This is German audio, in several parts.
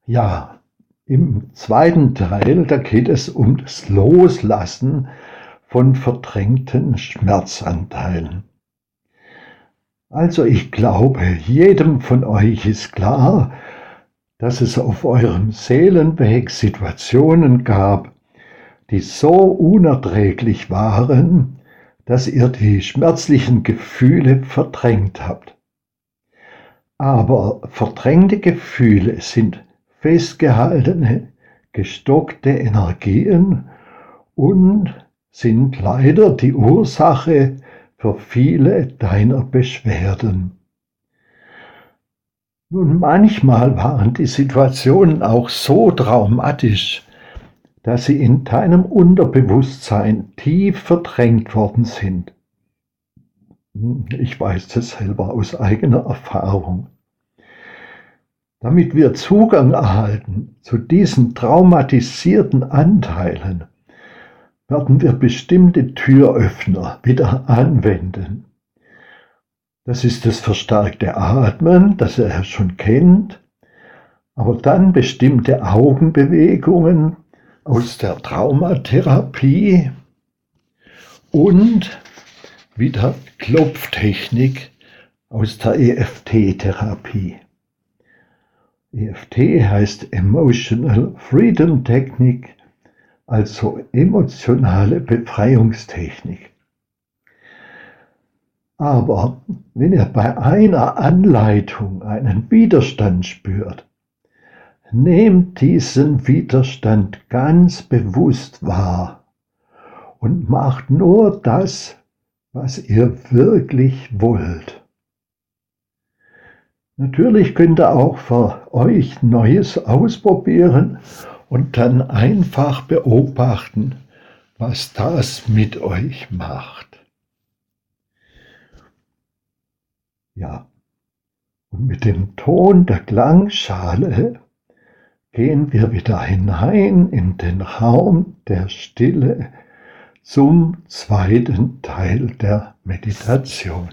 Ja, im zweiten Teil, da geht es um das Loslassen von verdrängten Schmerzanteilen. Also ich glaube, jedem von euch ist klar, dass es auf eurem Seelenweg Situationen gab, die so unerträglich waren, dass ihr die schmerzlichen Gefühle verdrängt habt. Aber verdrängte Gefühle sind festgehaltene, gestockte Energien und sind leider die Ursache für viele deiner Beschwerden. Nun, manchmal waren die Situationen auch so traumatisch, dass sie in deinem Unterbewusstsein tief verdrängt worden sind. Ich weiß das selber aus eigener Erfahrung. Damit wir Zugang erhalten zu diesen traumatisierten Anteilen, werden wir bestimmte Türöffner wieder anwenden. Das ist das verstärkte Atmen, das ihr ja schon kennt, aber dann bestimmte Augenbewegungen aus der Traumatherapie und wieder Klopftechnik aus der EFT-Therapie. EFT heißt Emotional Freedom Technik, also emotionale Befreiungstechnik. Aber wenn ihr bei einer Anleitung einen Widerstand spürt, nehmt diesen Widerstand ganz bewusst wahr und macht nur das, was ihr wirklich wollt. Natürlich könnt ihr auch für euch Neues ausprobieren und dann einfach beobachten, was das mit euch macht. Ja, und mit dem Ton der Klangschale gehen wir wieder hinein in den Raum der Stille zum zweiten Teil der Meditation.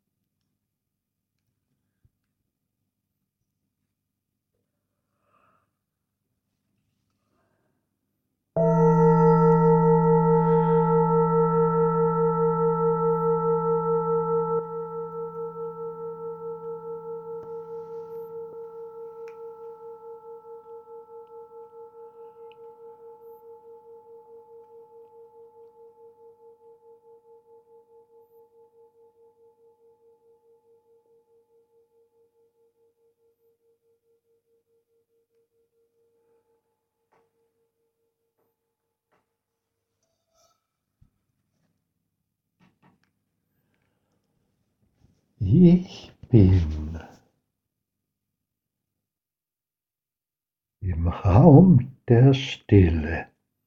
Ich bin im Raum der Stille.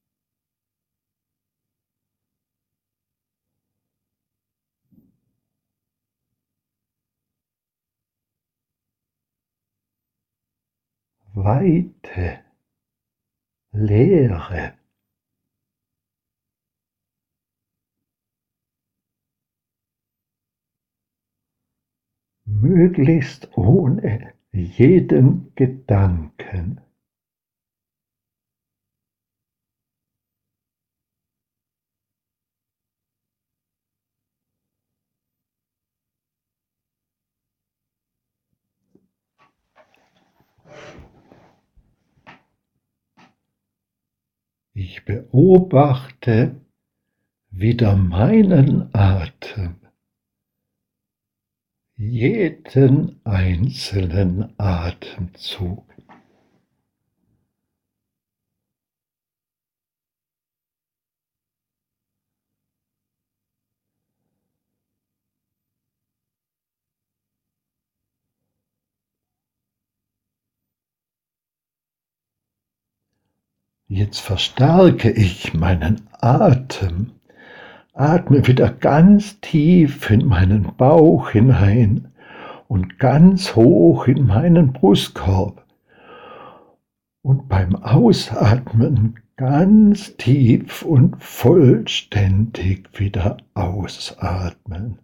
Weite, Leere. Möglichst ohne jeden Gedanken. Ich beobachte wieder meinen Atem, jeden einzelnen Atemzug. Jetzt verstärke ich meinen Atem, atme wieder ganz tief in meinen Bauch hinein und ganz hoch in meinen Brustkorb. Und beim Ausatmen ganz tief und vollständig wieder ausatmen.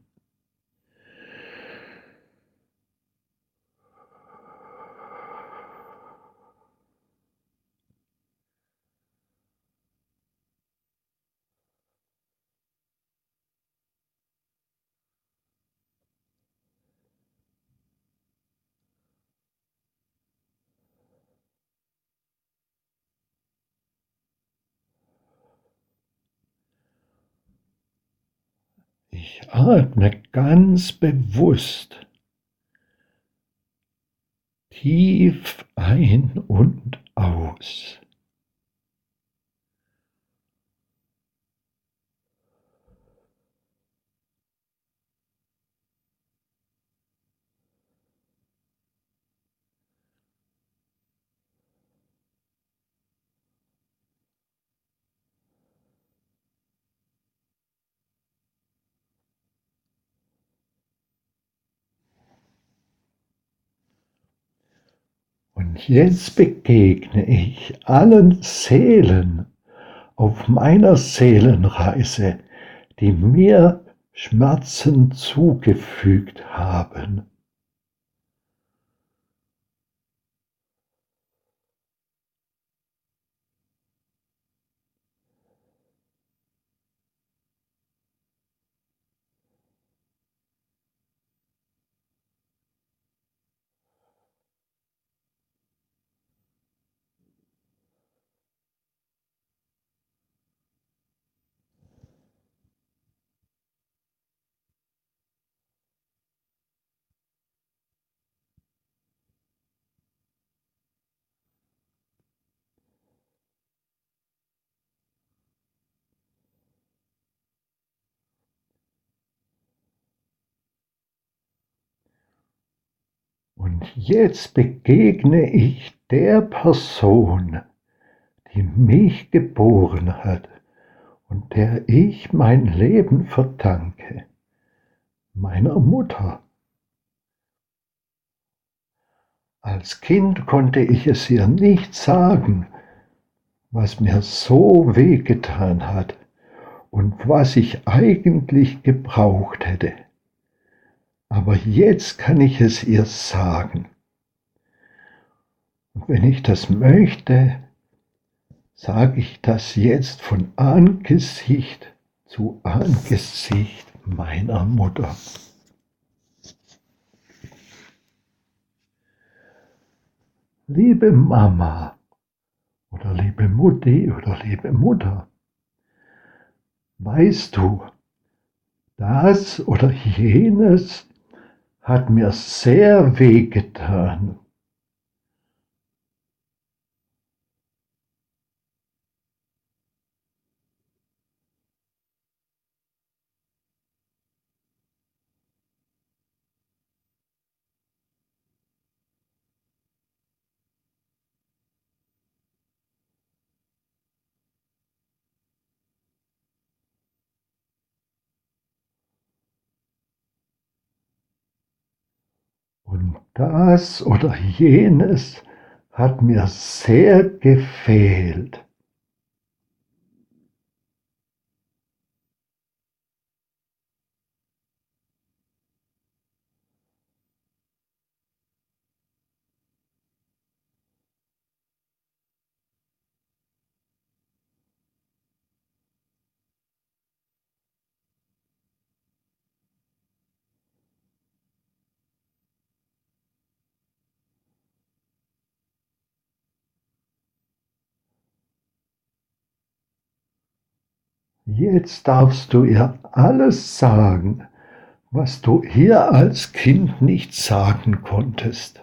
Ich atme ganz bewusst tief ein und aus. Und jetzt begegne ich allen Seelen auf meiner Seelenreise, die mir Schmerzen zugefügt haben. Und jetzt begegne ich der Person, die mich geboren hat und der ich mein Leben verdanke, meiner Mutter. Als Kind konnte ich es ihr nicht sagen, was mir so wehgetan hat und was ich eigentlich gebraucht hätte. Aber jetzt kann ich es ihr sagen. Und wenn ich das möchte, sage ich das jetzt von Angesicht zu Angesicht meiner Mutter. Liebe Mama oder liebe Mutti oder liebe Mutter, weißt du, das oder jenes hat mir sehr wehgetan. Und das oder jenes hat mir sehr gefehlt. Jetzt darfst du ihr alles sagen, was du ihr als Kind nicht sagen konntest.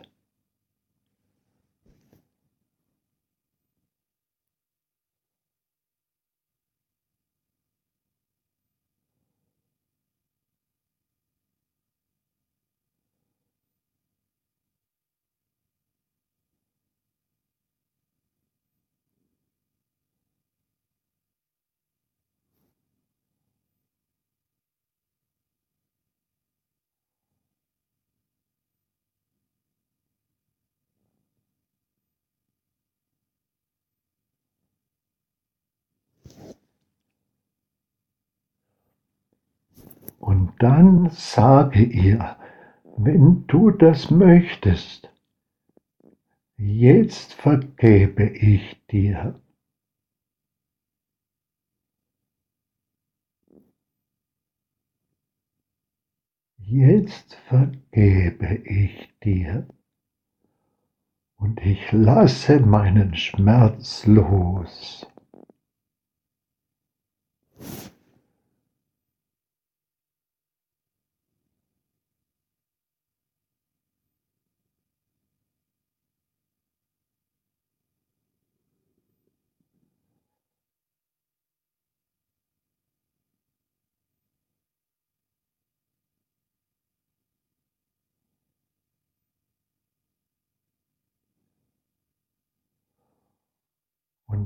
Und dann sage ihr, wenn du das möchtest, jetzt vergebe ich dir. Jetzt vergebe ich dir und ich lasse meinen Schmerz los.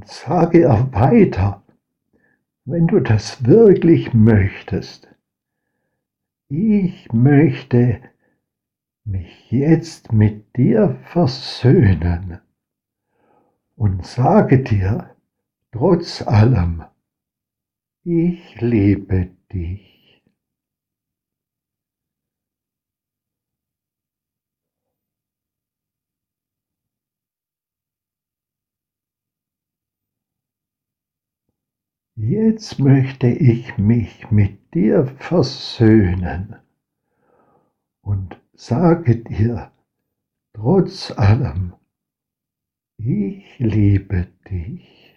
Und sage er weiter, wenn du das wirklich möchtest, ich möchte mich jetzt mit dir versöhnen und sage dir, trotz allem, ich liebe dich. Jetzt möchte ich mich mit dir versöhnen und sage dir, trotz allem, ich liebe dich.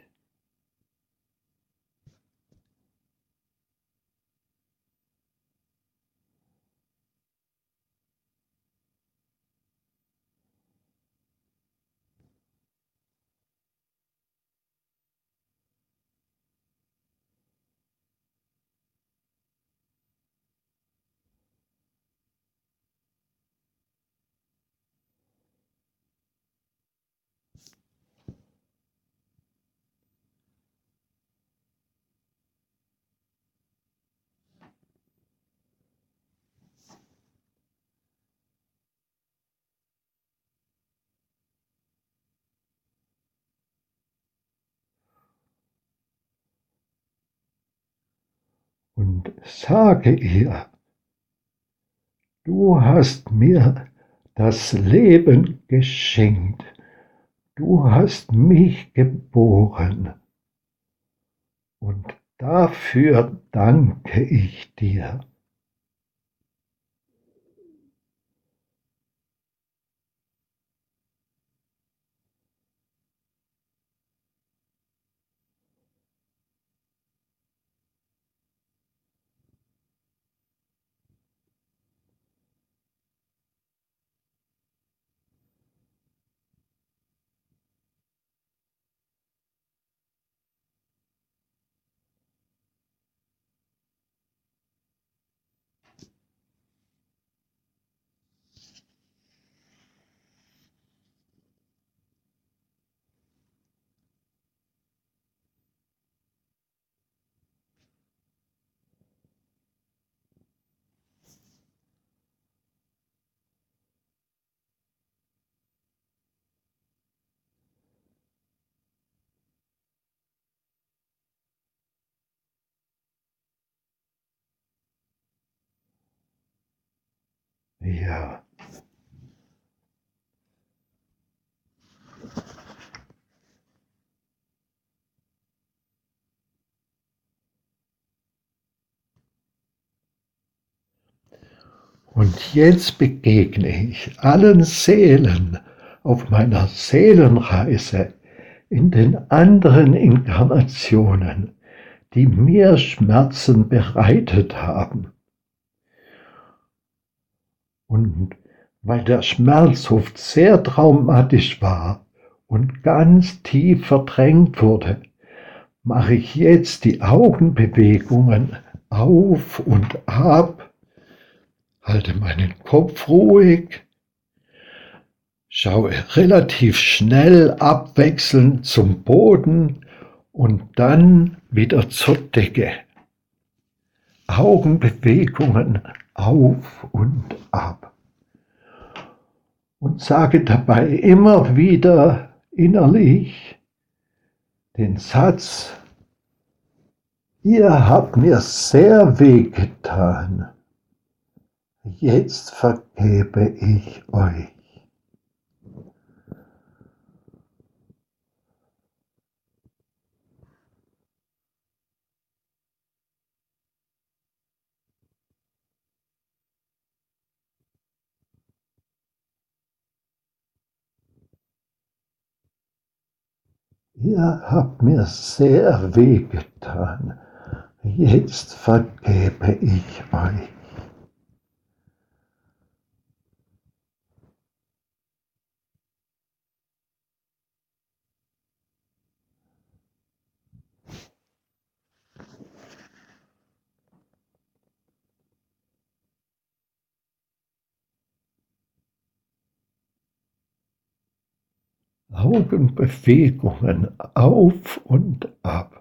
Und sage ihr, du hast mir das Leben geschenkt, du hast mich geboren und dafür danke ich dir. Ja. Und jetzt begegne ich allen Seelen auf meiner Seelenreise in den anderen Inkarnationen, die mir Schmerzen bereitet haben. Und weil der Schmerz oft sehr traumatisch war und ganz tief verdrängt wurde, mache ich jetzt die Augenbewegungen auf und ab, halte meinen Kopf ruhig, schaue relativ schnell abwechselnd zum Boden und dann wieder zur Decke. Augenbewegungen auf und ab. Und sage dabei immer wieder innerlich den Satz, ihr habt mir sehr wehgetan, jetzt vergebe ich euch. Ihr habt mir sehr wehgetan, jetzt vergebe ich euch. Augenbewegungen auf und ab.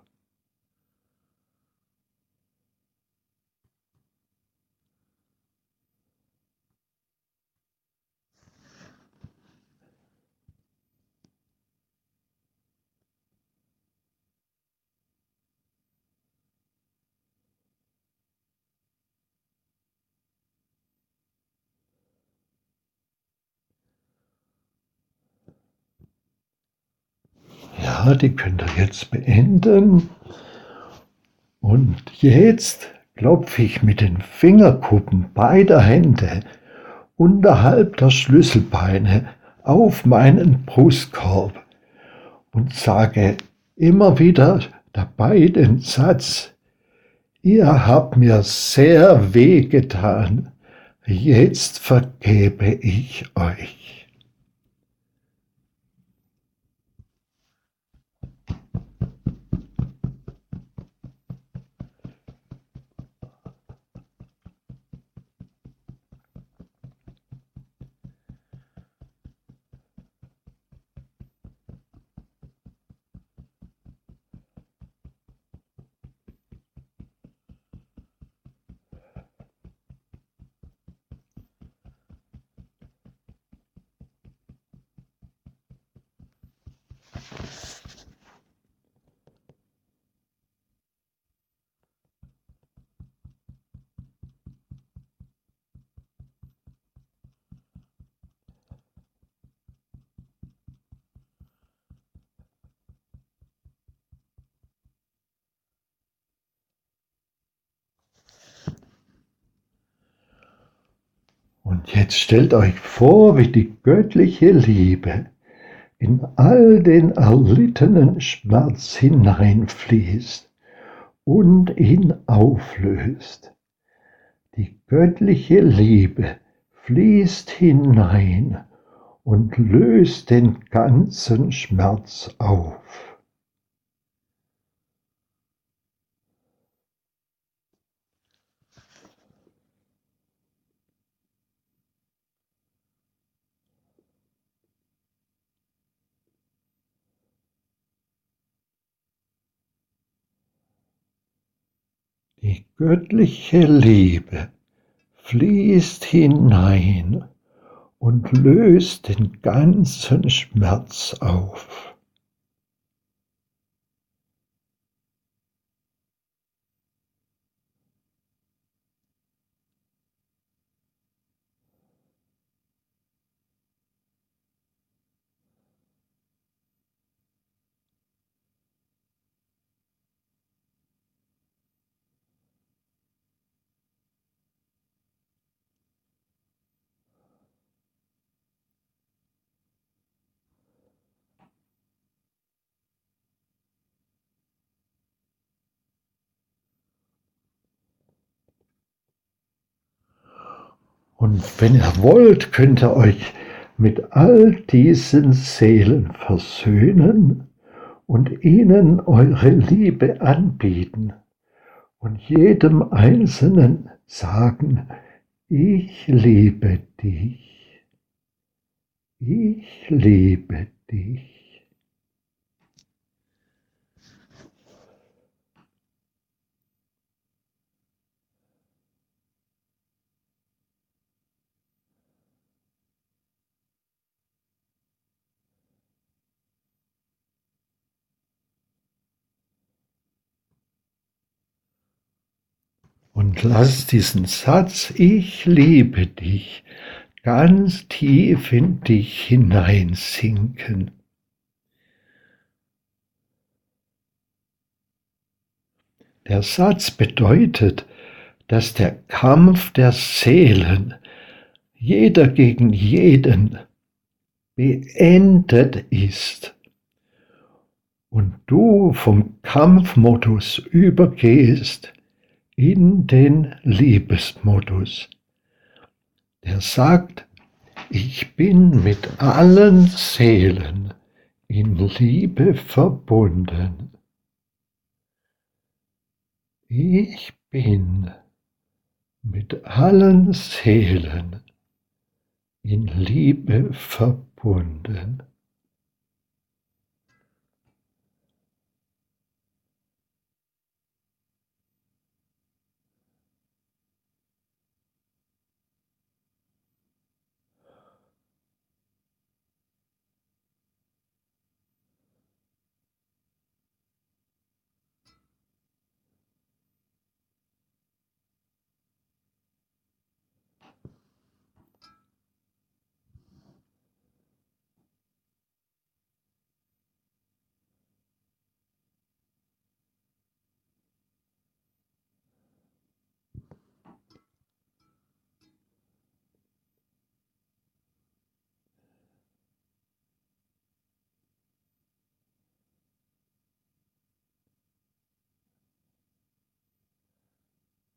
Ja, die könnt ihr jetzt beenden. Und jetzt klopfe ich mit den Fingerkuppen beider Hände unterhalb der Schlüsselbeine auf meinen Brustkorb und sage immer wieder dabei den Satz: Ihr habt mir sehr wehgetan, jetzt vergebe ich euch. Und jetzt stellt euch vor, wie die göttliche Liebe in all den erlittenen Schmerz hineinfließt und ihn auflöst. Die göttliche Liebe fließt hinein und löst den ganzen Schmerz auf. Die göttliche Liebe fließt hinein und löst den ganzen Schmerz auf. Und wenn ihr wollt, könnt ihr euch mit all diesen Seelen versöhnen und ihnen eure Liebe anbieten und jedem Einzelnen sagen: Ich liebe dich, ich liebe dich. Und lass diesen Satz, ich liebe dich, ganz tief in dich hineinsinken. Der Satz bedeutet, dass der Kampf der Seelen, jeder gegen jeden, beendet ist und du vom Kampfmodus übergehst in den Liebesmodus, der sagt: Ich bin mit allen Seelen in Liebe verbunden. Ich bin mit allen Seelen in Liebe verbunden.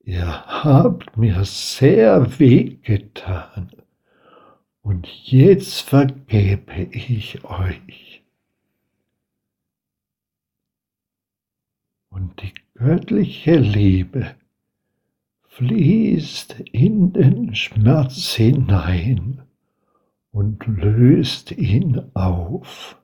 ihr habt mir sehr wehgetan, und jetzt vergebe ich euch. Und die göttliche Liebe fließt in den Schmerz hinein und löst ihn auf.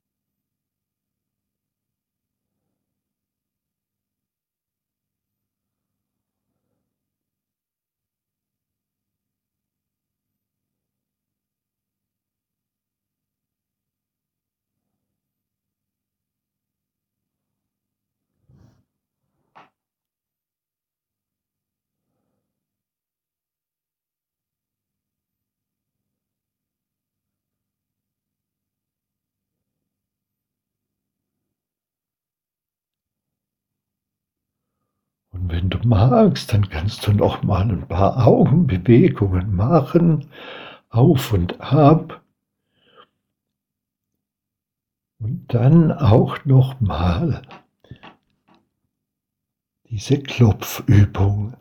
Und wenn du magst, dann kannst du noch mal ein paar Augenbewegungen machen, auf und ab, und dann auch noch mal diese Klopfübung.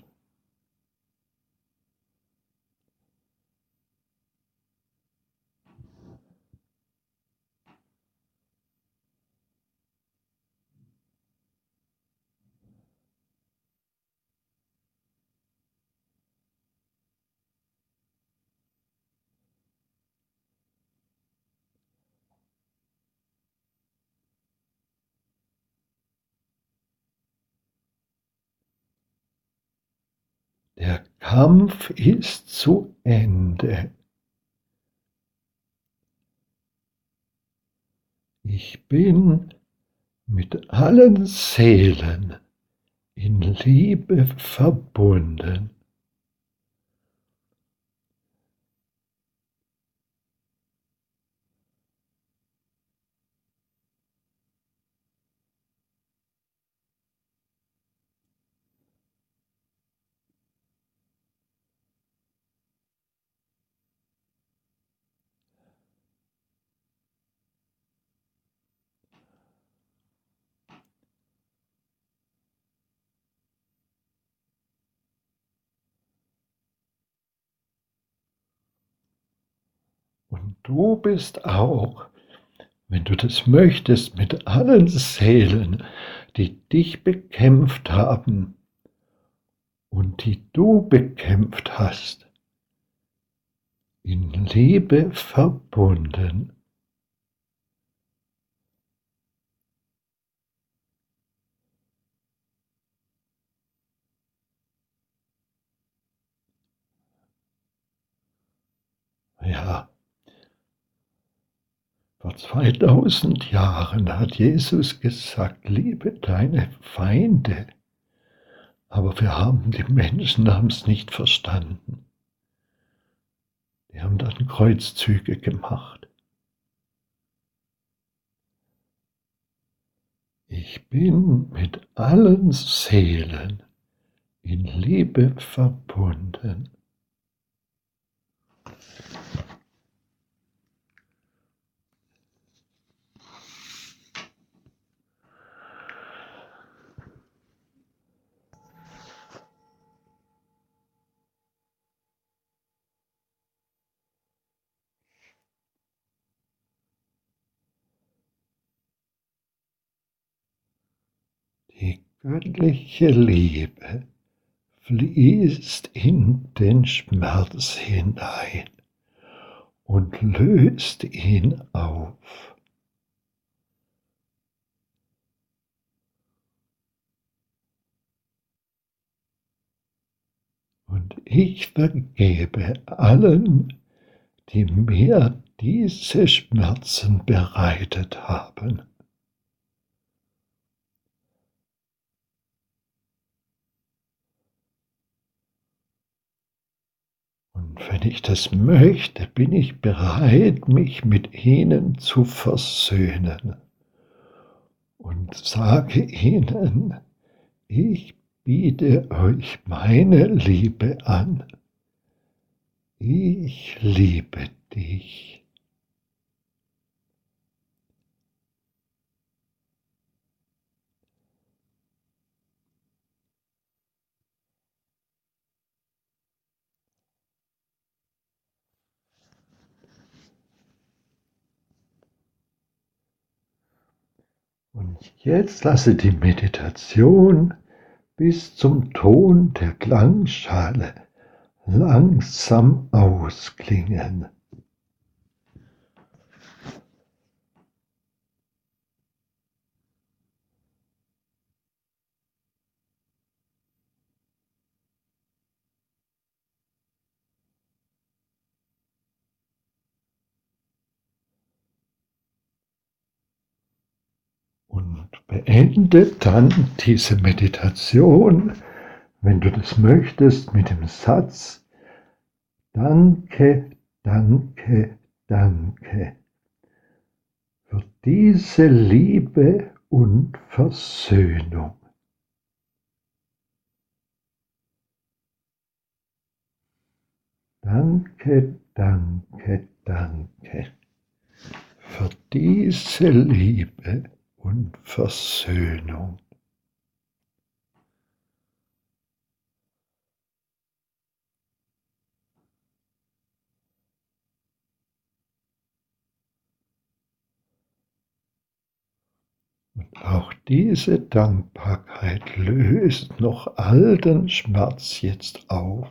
Der Kampf ist zu Ende. Ich bin mit allen Seelen in Liebe verbunden. Und du bist auch, wenn du das möchtest, mit allen Seelen, die dich bekämpft haben und die du bekämpft hast, in Liebe verbunden. Ja, vor 2000 Jahren hat Jesus gesagt, liebe deine Feinde. Aber die Menschen haben es nicht verstanden. Die haben dann Kreuzzüge gemacht. Ich bin mit allen Seelen in Liebe verbunden. Die göttliche Liebe fließt in den Schmerz hinein und löst ihn auf. Und ich vergebe allen, die mir diese Schmerzen bereitet haben. Und wenn ich das möchte, bin ich bereit, mich mit ihnen zu versöhnen und sage ihnen, ich biete euch meine Liebe an. Ich liebe dich. Jetzt lasse die Meditation bis zum Ton der Klangschale langsam ausklingen. Und beende dann diese Meditation, wenn du das möchtest, mit dem Satz: Danke, danke, danke für diese Liebe und Versöhnung. Danke, danke, danke für diese Liebe und Versöhnung. Und auch diese Dankbarkeit löst noch all den Schmerz jetzt auf.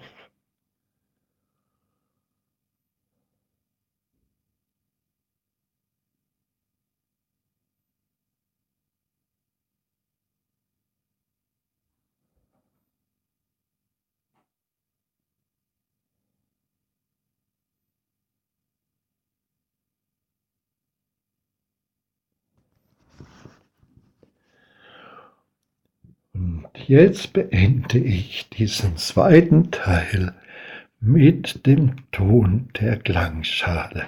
Und jetzt beende ich diesen zweiten Teil mit dem Ton der Klangschale.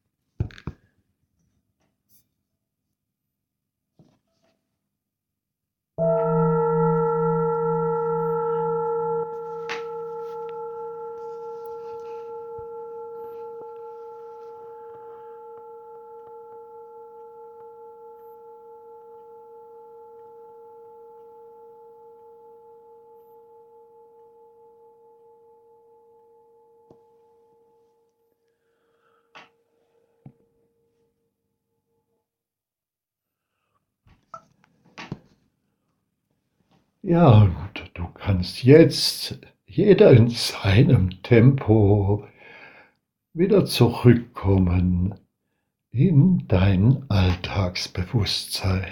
Ja, und du kannst jetzt, jeder in seinem Tempo, wieder zurückkommen in dein Alltagsbewusstsein.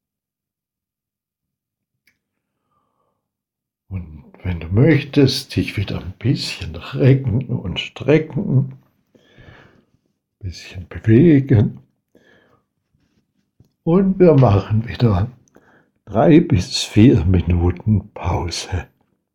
Und wenn du möchtest, dich wieder ein bisschen recken und strecken, ein bisschen bewegen. Und wir machen wieder 3 bis 4 Minuten Pause.